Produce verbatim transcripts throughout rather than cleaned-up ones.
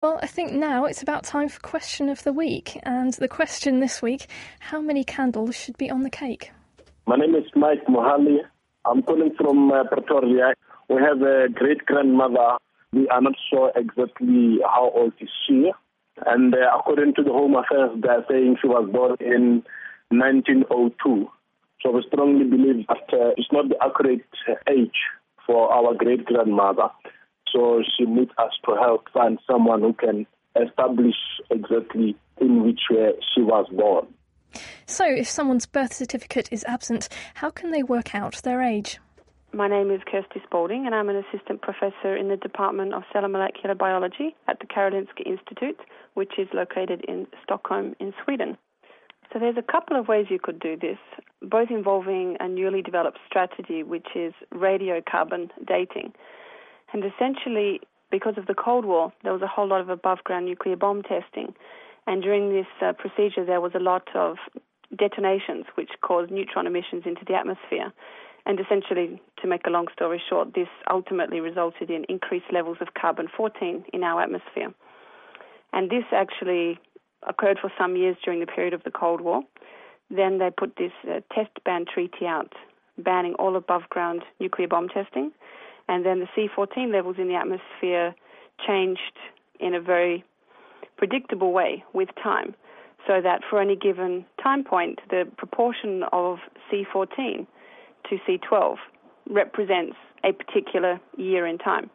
Well, I think now it's about time for Question of the Week. And the question this week, how many candles should be on the cake? My name is Mike Mohali. I'm calling from uh, Pretoria. We have a great-grandmother. We are not sure exactly how old is she. And uh, according to the Home Affairs, they are saying she was born in nineteen oh two. So we strongly believe that uh, it's not the accurate age for our great-grandmother. So she needs us to help find someone who can establish exactly in which way she was born. So if someone's birth certificate is absent, how can they work out their age? My name is Kirsty Spalding, and I'm an assistant professor in the Department of Cell and Molecular Biology at the Karolinska Institute, which is located in Stockholm in Sweden. So there's a couple of ways you could do this, both involving a newly developed strategy, which is radiocarbon dating. And essentially, because of the Cold War, there was a whole lot of above-ground nuclear bomb testing. And during this uh, procedure, there was a lot of detonations, which caused neutron emissions into the atmosphere. And essentially, to make a long story short, this ultimately resulted in increased levels of carbon fourteen in our atmosphere. And this actually occurred for some years during the period of the Cold War. Then they put this uh, test ban treaty out, banning all above-ground nuclear bomb testing. And then the C fourteen levels in the atmosphere changed in a very predictable way with time, so that for any given time point, the proportion of C fourteen to C twelve represents a particular year in time.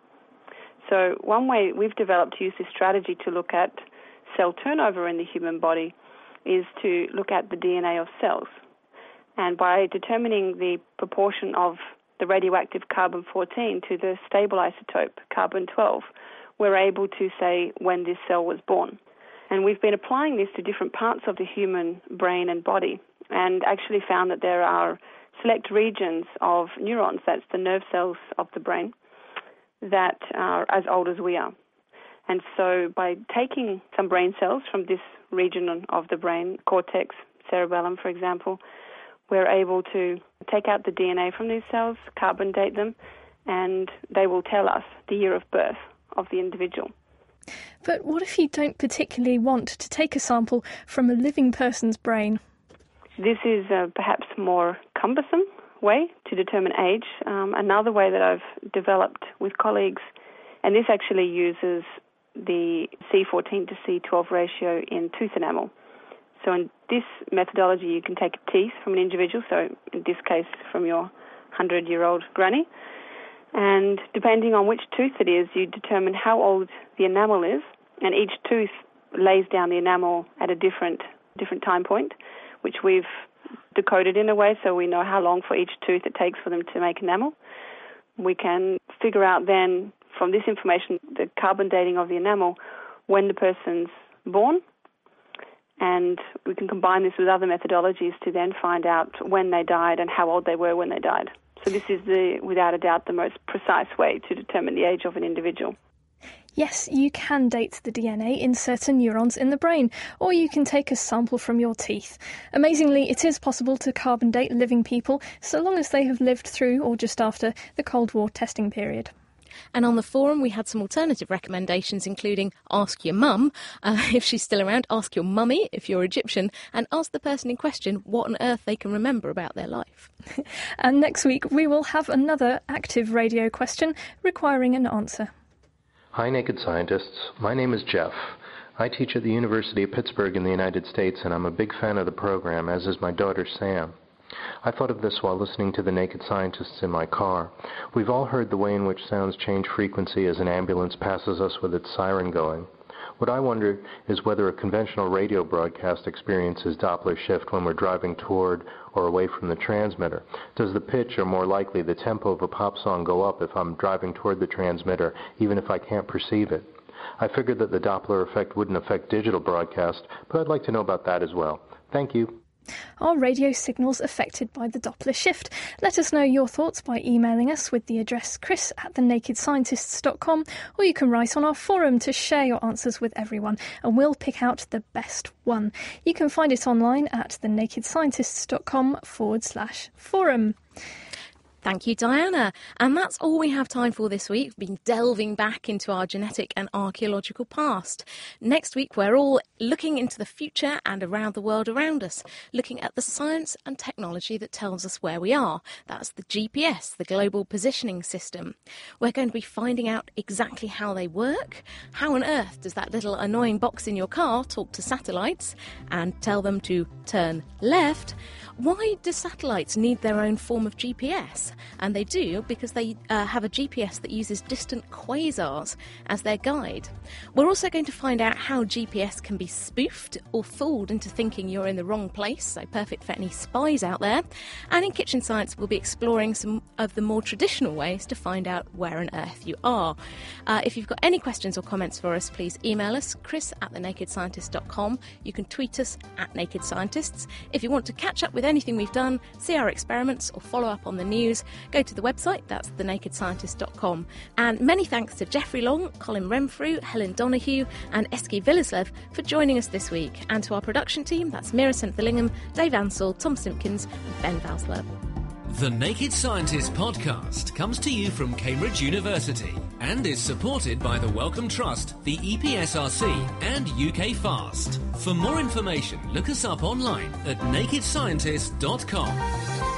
So one way we've developed to use this strategy to look at cell turnover in the human body is to look at the D N A of cells. And by determining the proportion of the radioactive carbon fourteen to the stable isotope carbon twelve, we're able to say when this cell was born. And we've been applying this to different parts of the human brain and body, and actually found that there are select regions of neurons, that's the nerve cells of the brain, that are as old as we are. And so by taking some brain cells from this region of the brain, cortex, cerebellum, for example, we're able to take out the D N A from these cells, carbon date them, and they will tell us the year of birth of the individual. But what if you don't particularly want to take a sample from a living person's brain? This is a perhaps more cumbersome way to determine age. Um, another way that I've developed with colleagues, and this actually uses the C fourteen to C twelve ratio in tooth enamel. So in this methodology, you can take a teeth from an individual, so in this case from your hundred-year-old granny, and depending on which tooth it is, you determine how old the enamel is, and each tooth lays down the enamel at a different different time point, which we've decoded in a way so we know how long for each tooth it takes for them to make enamel. We can figure out then from this information the carbon dating of the enamel when the person's born, and we can combine this with other methodologies to then find out when they died and how old they were when they died. So this is, the, without a doubt, the most precise way to determine the age of an individual. Yes, you can date the D N A in certain neurons in the brain, or you can take a sample from your teeth. Amazingly, it is possible to carbon date living people so long as they have lived through or just after the Cold War testing period. And on the forum, we had some alternative recommendations, including ask your mum uh, if she's still around, ask your mummy if you're Egyptian, and ask the person in question what on earth they can remember about their life. And next week, we will have another active radio question requiring an answer. Hi, Naked Scientists. My name is Jeff. I teach at the University of Pittsburgh in the United States, and I'm a big fan of the program, as is my daughter, Sam. I thought of this while listening to the Naked Scientists in my car. We've all heard the way in which sounds change frequency as an ambulance passes us with its siren going. What I wonder is whether a conventional radio broadcast experiences Doppler shift when we're driving toward or away from the transmitter. Does the pitch, or more likely the tempo of a pop song, go up if I'm driving toward the transmitter, even if I can't perceive it? I figured that the Doppler effect wouldn't affect digital broadcast, but I'd like to know about that as well. Thank you. Are radio signals affected by the Doppler shift? Let us know your thoughts by emailing us with the address chris at the naked scientists dot com, or you can write on our forum to share your answers with everyone, and we'll pick out the best one. You can find it online at the naked scientists dot com forward slash forum. Thank you, Diana. And that's all we have time for this week. We've been delving back into our genetic and archaeological past. Next week, we're all looking into the future and around the world around us, looking at the science and technology that tells us where we are. That's the G P S, the Global Positioning System. We're going to be finding out exactly how they work. How on earth does that little annoying box in your car talk to satellites and tell them to turn left? Why do satellites need their own form of G P S? And they do because they uh, have a G P S that uses distant quasars as their guide. We're also going to find out how G P S can be spoofed or fooled into thinking you're in the wrong place, so perfect for any spies out there. And in Kitchen Science, we'll be exploring some of the more traditional ways to find out where on earth you are. Uh, if you've got any questions or comments for us, please email us, chris at the naked scientist dot com. You can tweet us at Naked Scientists. If you want to catch up with anything we've done, see our experiments or follow up on the news, go to the website, that's the naked scientist dot com. And many thanks to Jeffrey Long, Colin Renfrew, Helen Donoghue and Eski Villeslev for joining us this week. And to our production team, that's Mira Senthillingham, Dave Ansell, Tom Simpkins and Ben Valsler. The Naked Scientist podcast comes to you from Cambridge University and is supported by the Wellcome Trust, the E P S R C and U K FAST. For more information, look us up online at naked scientist dot com.